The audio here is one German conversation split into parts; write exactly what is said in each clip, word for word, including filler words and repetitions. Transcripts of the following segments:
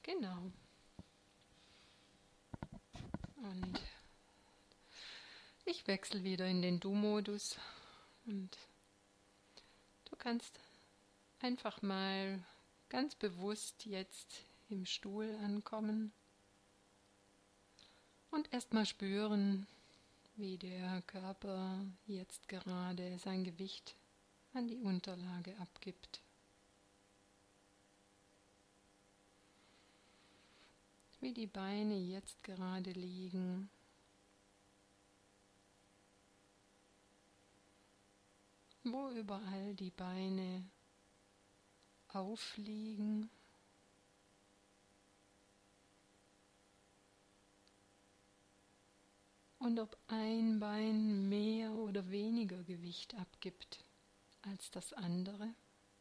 Genau. Und ich wechsle wieder in den Du-Modus und du kannst einfach mal ganz bewusst jetzt im Stuhl ankommen und erstmal spüren, wie der Körper jetzt gerade sein Gewicht an die Unterlage abgibt. Wie die Beine jetzt gerade liegen. Wo überall die Beine aufliegen. Und ob ein Bein mehr oder weniger Gewicht abgibt als das andere.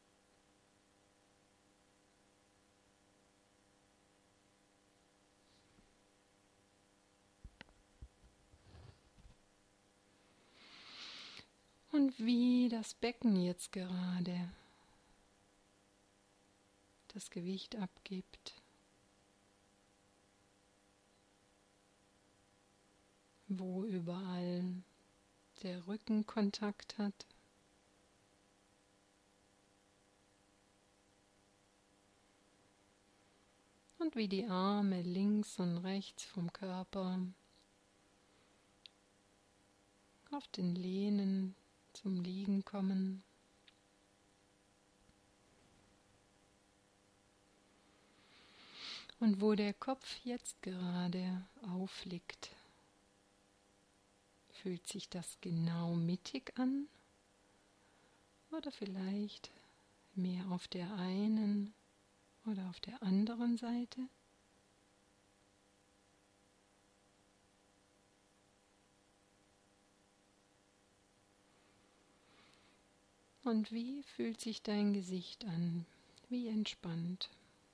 Und wie das Becken jetzt gerade das Gewicht abgibt. Wo überall der Rücken Kontakt hat. Und wie die Arme links und rechts vom Körper auf den Lehnen zum Liegen kommen. Und wo der Kopf jetzt gerade aufliegt, fühlt sich das genau mittig an oder vielleicht mehr auf der einen oder auf der anderen Seite? Und wie fühlt sich dein Gesicht an? Wie entspannt?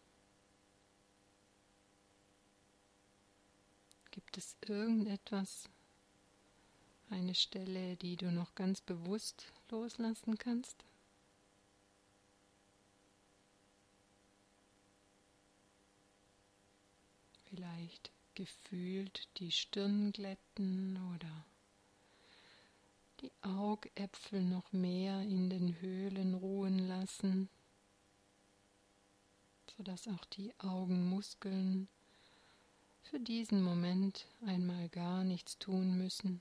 Gibt es irgendetwas, eine Stelle, die du noch ganz bewusst loslassen kannst? Vielleicht gefühlt die Stirn glätten oder die Augäpfel noch mehr in den Höhlen ruhen lassen, sodass auch die Augenmuskeln für diesen Moment einmal gar nichts tun müssen.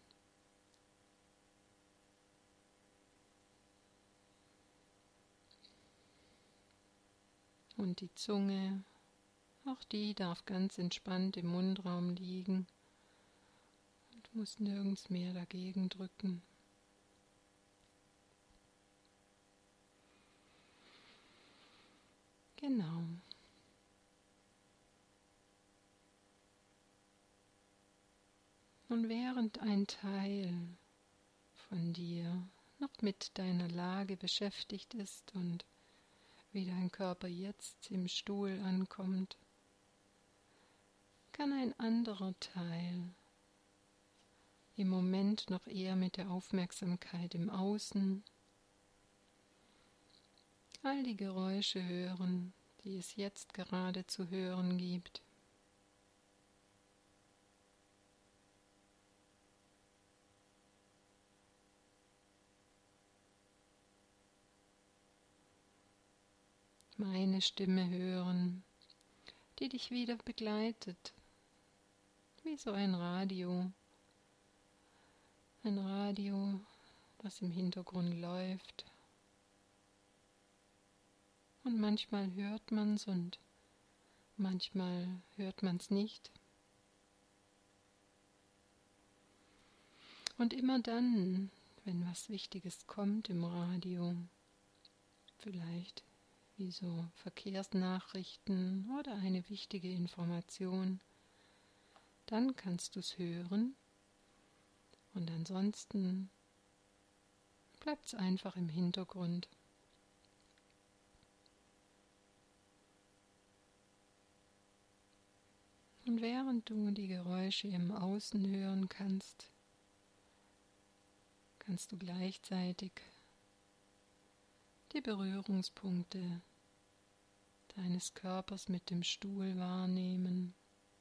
Und die Zunge, auch die darf ganz entspannt im Mundraum liegen und muss nirgends mehr dagegen drücken. Genau. Und während ein Teil von dir noch mit deiner Lage beschäftigt ist und wie dein Körper jetzt im Stuhl ankommt, kann ein anderer Teil im Moment noch eher mit der Aufmerksamkeit im Außen all die Geräusche hören, die es jetzt gerade zu hören gibt. Meine Stimme hören, die dich wieder begleitet, wie so ein Radio. Ein Radio, das im Hintergrund läuft. Und manchmal hört man es und manchmal hört man es nicht. Und immer dann, wenn was Wichtiges kommt im Radio, vielleicht wie so Verkehrsnachrichten oder eine wichtige Information, dann kannst du es hören und ansonsten bleibt es einfach im Hintergrund. Und während du die Geräusche im Außen hören kannst, kannst du gleichzeitig die Berührungspunkte deines Körpers mit dem Stuhl wahrnehmen.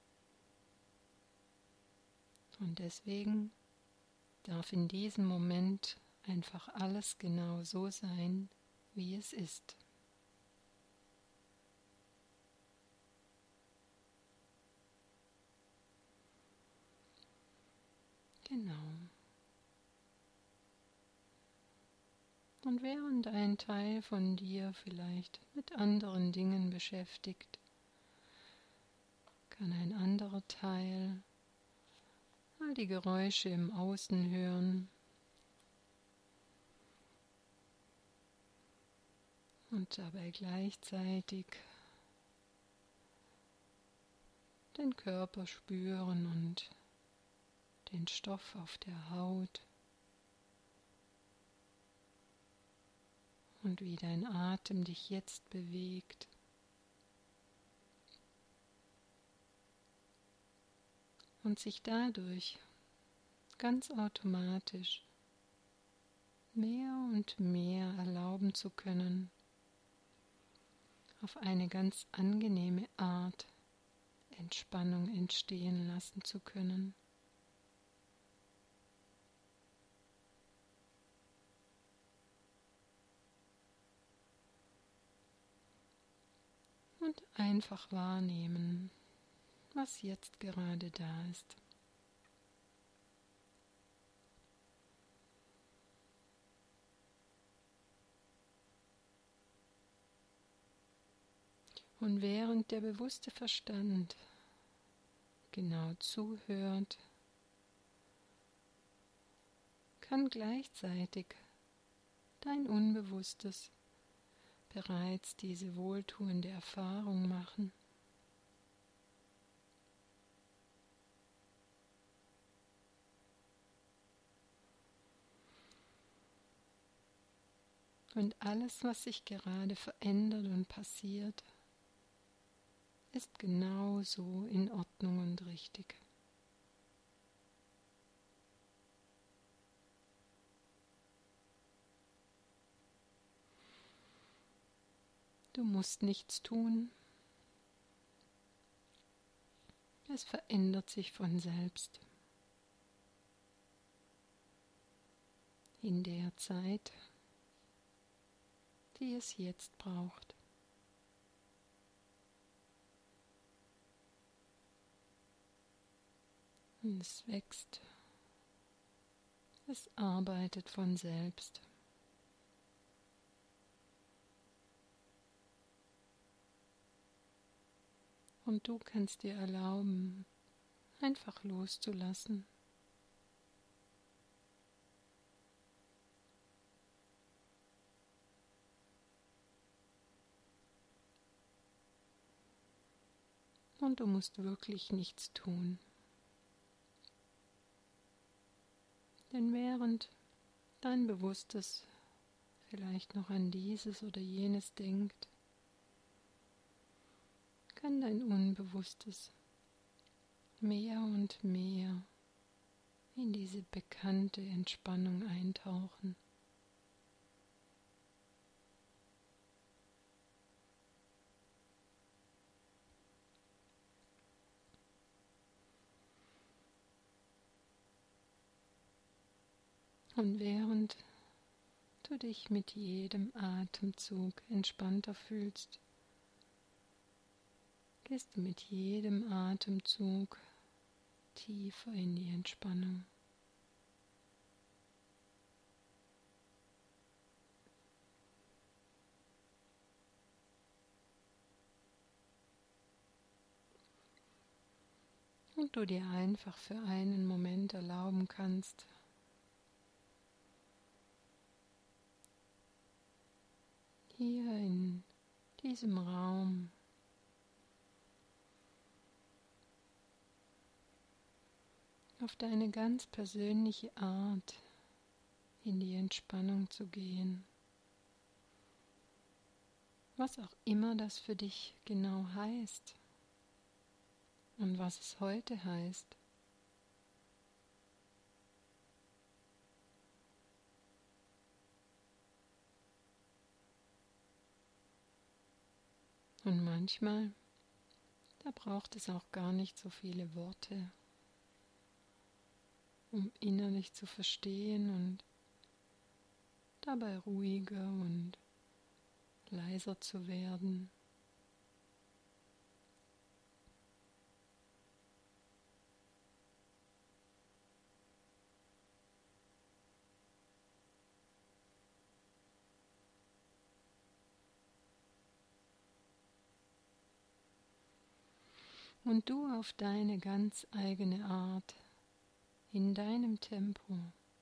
Und deswegen darf in diesem Moment einfach alles genau so sein, wie es ist. Genau. Und während ein Teil von dir vielleicht mit anderen Dingen beschäftigt, kann ein anderer Teil all die Geräusche im Außen hören und dabei gleichzeitig den Körper spüren und den Stoff auf der Haut und wie dein Atem dich jetzt bewegt. Und sich dadurch ganz automatisch mehr und mehr erlauben zu können, auf eine ganz angenehme Art Entspannung entstehen lassen zu können. Und einfach wahrnehmen, was jetzt gerade da ist. Und während der bewusste Verstand genau zuhört, kann gleichzeitig dein Unbewusstes bereits diese wohltuende Erfahrung machen. Und alles, was sich gerade verändert und passiert, ist genau so in Ordnung und richtig. Du musst nichts tun. Es verändert sich von selbst. In der Zeit, die es jetzt braucht. Und es wächst. Es arbeitet von selbst. Und du kannst dir erlauben, einfach loszulassen. Und du musst wirklich nichts tun. Denn während dein Bewusstes vielleicht noch an dieses oder jenes denkt, kann dein Unbewusstes mehr und mehr in diese bekannte Entspannung eintauchen. Und während du dich mit jedem Atemzug entspannter fühlst, gehst du mit jedem Atemzug tiefer in die Entspannung. Und du dir einfach für einen Moment erlauben kannst, hier in diesem Raum auf deine ganz persönliche Art in die Entspannung zu gehen. Was auch immer das für dich genau heißt und was es heute heißt. Und manchmal, da braucht es auch gar nicht so viele Worte, um innerlich zu verstehen und dabei ruhiger und leiser zu werden. Und du auf deine ganz eigene Art, in deinem Tempo,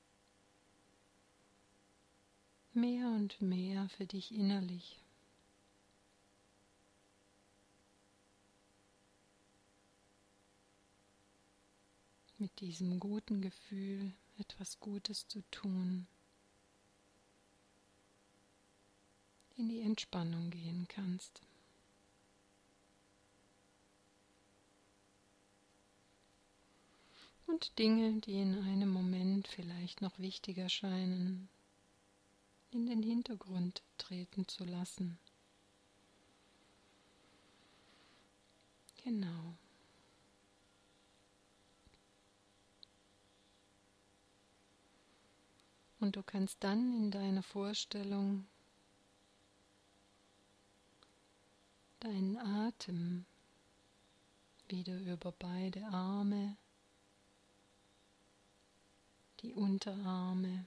mehr und mehr für dich innerlich. Mit diesem guten Gefühl, etwas Gutes zu tun, in die Entspannung gehen kannst. Und Dinge, die in einem Moment vielleicht noch wichtiger scheinen, in den Hintergrund treten zu lassen. Genau. Und du kannst dann in deiner Vorstellung deinen Atem wieder über beide Arme, die Unterarme,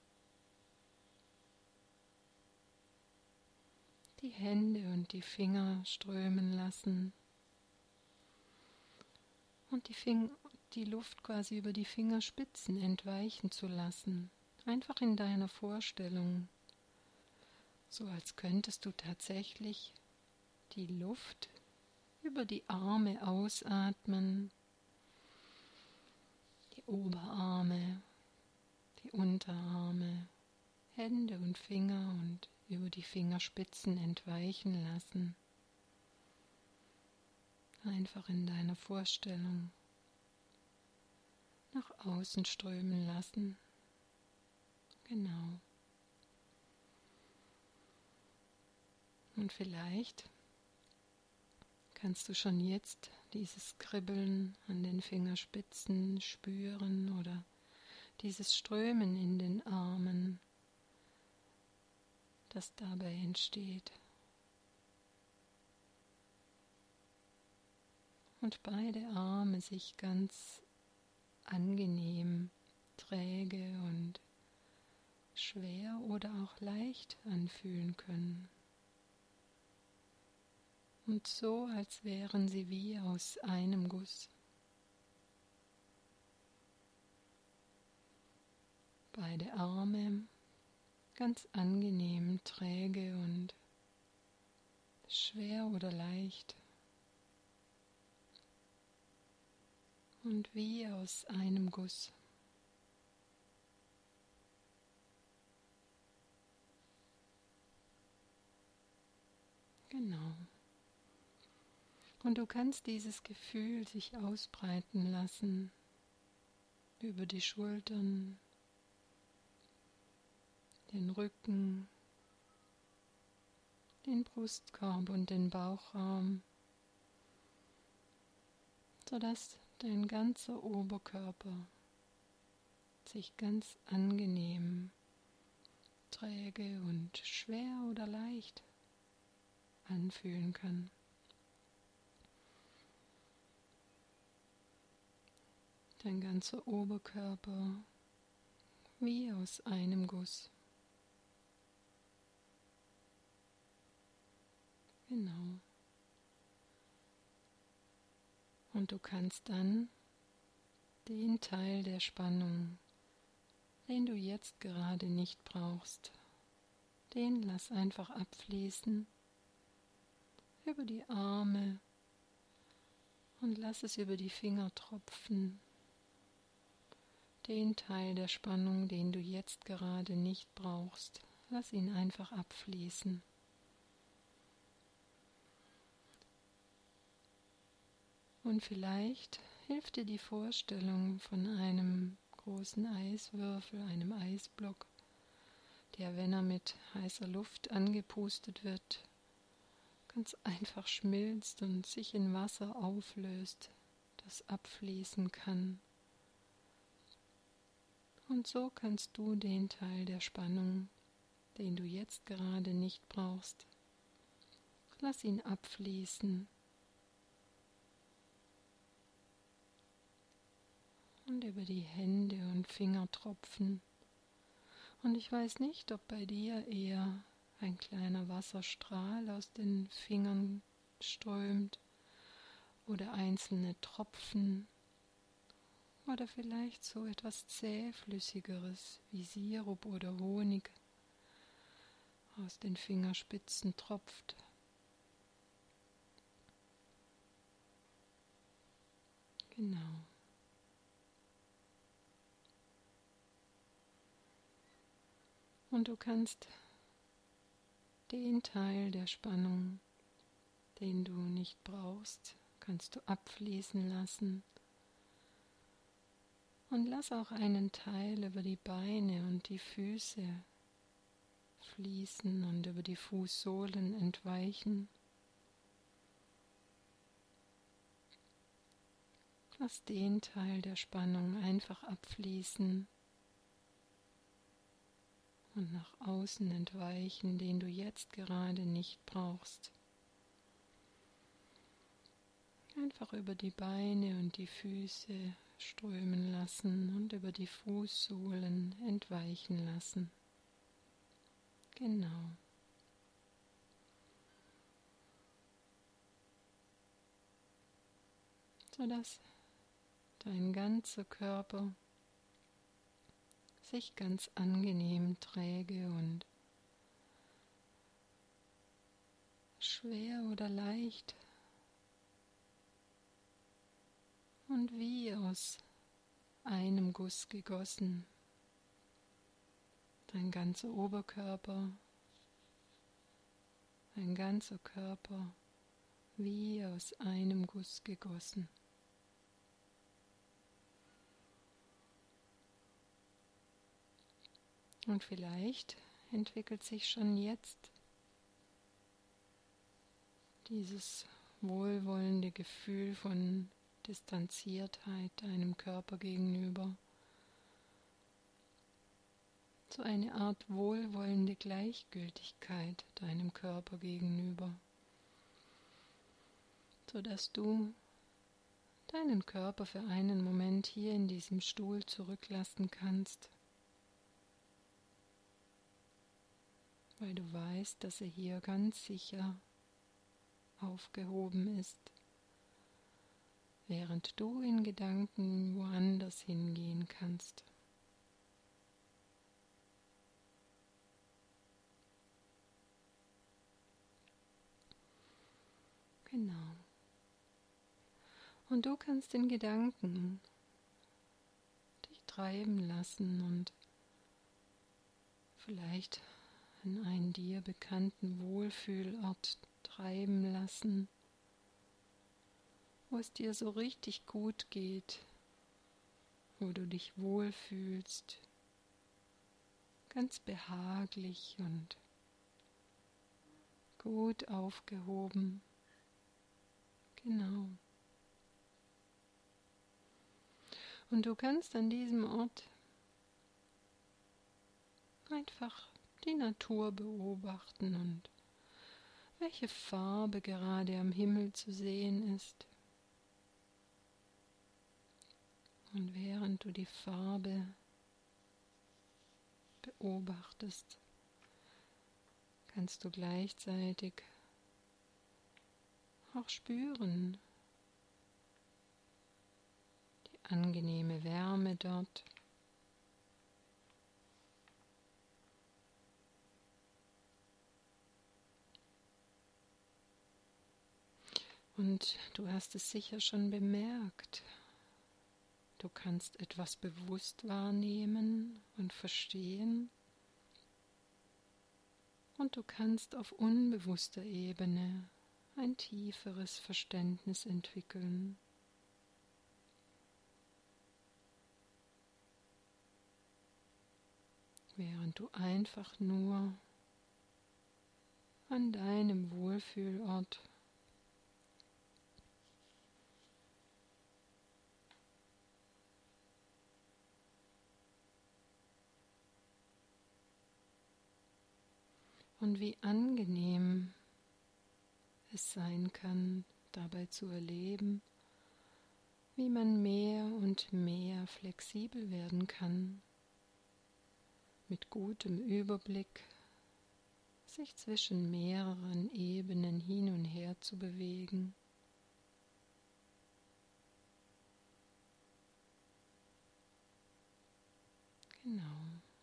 die Hände und die Finger strömen lassen und die, Fing- die Luft quasi über die Fingerspitzen entweichen zu lassen. Einfach in deiner Vorstellung, so als könntest du tatsächlich die Luft über die Arme ausatmen, die Oberarme, die Unterarme, Hände und Finger und über die Fingerspitzen entweichen lassen. Einfach in deiner Vorstellung nach außen strömen lassen. Genau. Und vielleicht kannst du schon jetzt dieses Kribbeln an den Fingerspitzen spüren oder dieses Strömen in den Armen, das dabei entsteht. Und beide Arme sich ganz angenehm, träge und schwer oder auch leicht anfühlen können. Und so, als wären sie wie aus einem Guss. Beide Arme ganz angenehm, träge und schwer oder leicht. Und wie aus einem Guss. Genau. Und du kannst dieses Gefühl sich ausbreiten lassen über die Schultern, den Rücken, den Brustkorb und den Bauchraum, sodass dein ganzer Oberkörper sich ganz angenehm, träge und schwer oder leicht anfühlen kann. Dein ganzer Oberkörper wie aus einem Guss. Genau. Und du kannst dann den Teil der Spannung, den du jetzt gerade nicht brauchst, den lass einfach abfließen über die Arme und lass es über die Finger tropfen. Den Teil der Spannung, den du jetzt gerade nicht brauchst, lass ihn einfach abfließen. Und vielleicht hilft dir die Vorstellung von einem großen Eiswürfel, einem Eisblock, der, wenn er mit heißer Luft angepustet wird, ganz einfach schmilzt und sich in Wasser auflöst, das abfließen kann. Und so kannst du den Teil der Spannung, den du jetzt gerade nicht brauchst, lass ihn abfließen und über die Hände und Finger tropfen. Und ich weiß nicht, ob bei dir eher ein kleiner Wasserstrahl aus den Fingern strömt oder einzelne Tropfen oder vielleicht so etwas Zähflüssigeres wie Sirup oder Honig aus den Fingerspitzen tropft. Genau. Und du kannst den Teil der Spannung, den du nicht brauchst, kannst du abfließen lassen. Und lass auch einen Teil über die Beine und die Füße fließen und über die Fußsohlen entweichen. Lass den Teil der Spannung einfach abfließen und nach außen entweichen, den du jetzt gerade nicht brauchst. Einfach über die Beine und die Füße strömen lassen und über die Fußsohlen entweichen lassen. Genau. Sodass dein ganzer Körper sich ganz angenehm träge und schwer oder leicht und wie aus einem Guss gegossen. Dein ganzer Oberkörper, dein ganzer Körper wie aus einem Guss gegossen. Und vielleicht entwickelt sich schon jetzt dieses wohlwollende Gefühl von Distanziertheit deinem Körper gegenüber. So eine Art wohlwollende Gleichgültigkeit deinem Körper gegenüber, sodass du deinen Körper für einen Moment hier in diesem Stuhl zurücklassen kannst, weil du weißt, dass er hier ganz sicher aufgehoben ist, während du in Gedanken woanders hingehen kannst. Genau. Und du kannst in Gedanken dich treiben lassen und vielleicht an einen dir bekannten Wohlfühlort treiben lassen, wo es dir so richtig gut geht, wo du dich wohlfühlst, ganz behaglich und gut aufgehoben. Genau. Und du kannst an diesem Ort einfach die Natur beobachten und welche Farbe gerade am Himmel zu sehen ist. Und während du die Farbe beobachtest, kannst du gleichzeitig auch spüren die angenehme Wärme dort. Und du hast es sicher schon bemerkt. Du kannst etwas bewusst wahrnehmen und verstehen. Und du kannst auf unbewusster Ebene ein tieferes Verständnis entwickeln. Während du einfach nur an deinem Wohlfühlort. Und wie angenehm es sein kann, dabei zu erleben, wie man mehr und mehr flexibel werden kann, mit gutem Überblick, sich zwischen mehreren Ebenen hin und her zu bewegen. Genau.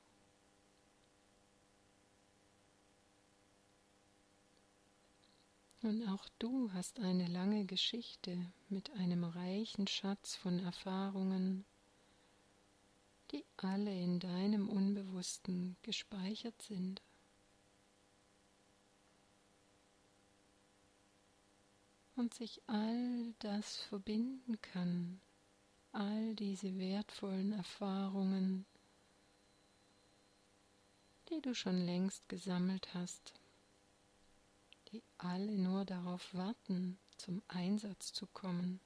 Und auch du hast eine lange Geschichte mit einem reichen Schatz von Erfahrungen, die alle in deinem Unbewussten gespeichert sind. Und sich all das verbinden kann, all diese wertvollen Erfahrungen, die du schon längst gesammelt hast, die alle nur darauf warten, zum Einsatz zu kommen.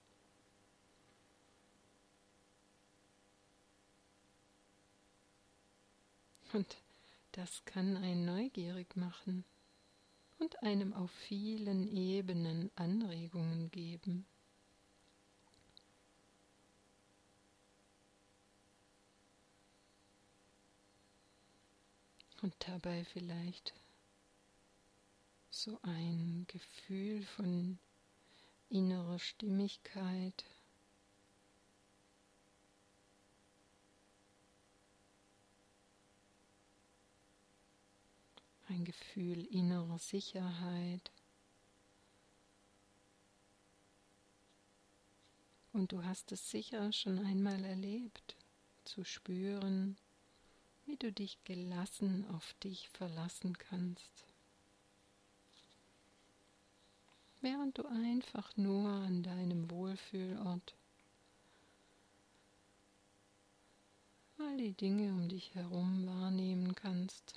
Und das kann einen neugierig machen und einem auf vielen Ebenen Anregungen geben. Und dabei vielleicht so ein Gefühl von innerer Stimmigkeit, ein Gefühl innerer Sicherheit. Und du hast es sicher schon einmal erlebt, zu spüren, wie du dich gelassen auf dich verlassen kannst. Während du einfach nur an deinem Wohlfühlort all die Dinge um dich herum wahrnehmen kannst.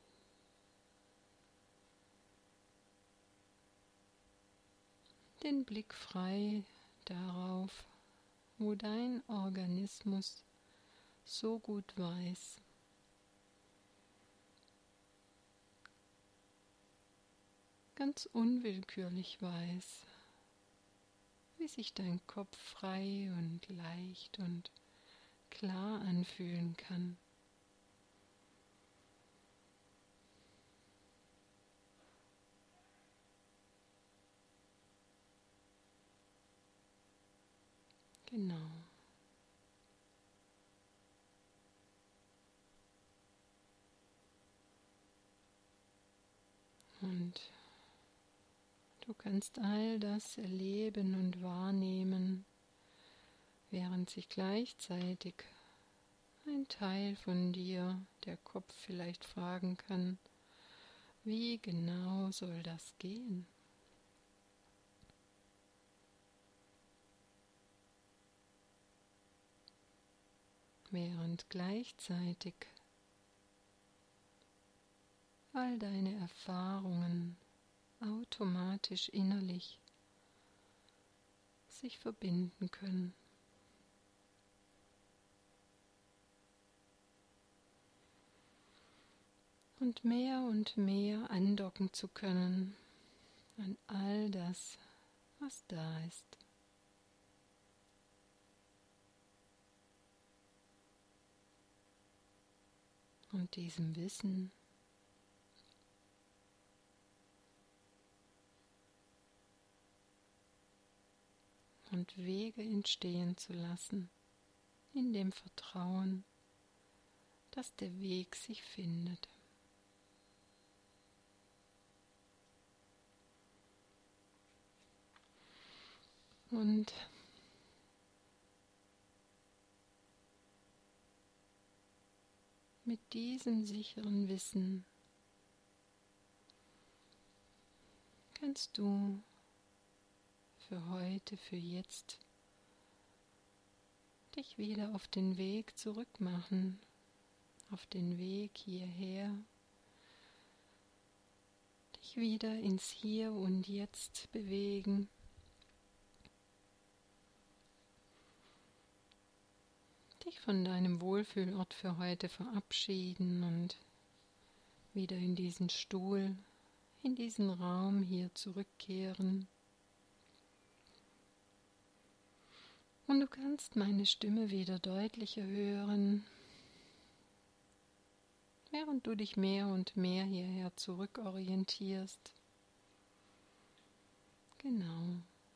Den Blick frei darauf, wo dein Organismus so gut weiß, ganz unwillkürlich weiß, wie sich dein Kopf frei und leicht und klar anfühlen kann. Genau. Und du kannst all das erleben und wahrnehmen, während sich gleichzeitig ein Teil von dir, der Kopf, vielleicht fragen kann, wie genau soll das gehen? Während gleichzeitig all deine Erfahrungen automatisch innerlich sich verbinden können. Und mehr und mehr andocken zu können an all das, was da ist. Und diesem Wissen und Wege entstehen zu lassen, in dem Vertrauen, dass der Weg sich findet. Und mit diesem sicheren Wissen kannst du für heute, für jetzt dich wieder auf den Weg zurückmachen, auf den Weg hierher, dich wieder ins Hier und Jetzt bewegen. Dich von deinem Wohlfühlort für heute verabschieden und wieder in diesen Stuhl, in diesen Raum hier zurückkehren. Und du kannst meine Stimme wieder deutlicher hören, während du dich mehr und mehr hierher zurückorientierst. Genau.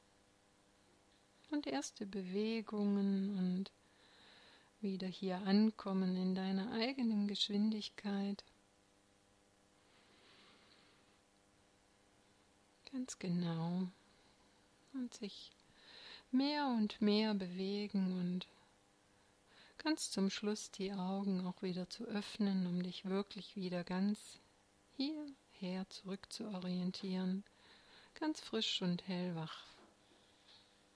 Und erste Bewegungen und wieder hier ankommen in deiner eigenen Geschwindigkeit. Ganz genau. Und sich mehr und mehr bewegen und ganz zum Schluss die Augen auch wieder zu öffnen, um dich wirklich wieder ganz hierher zurück zu orientieren, ganz frisch und hellwach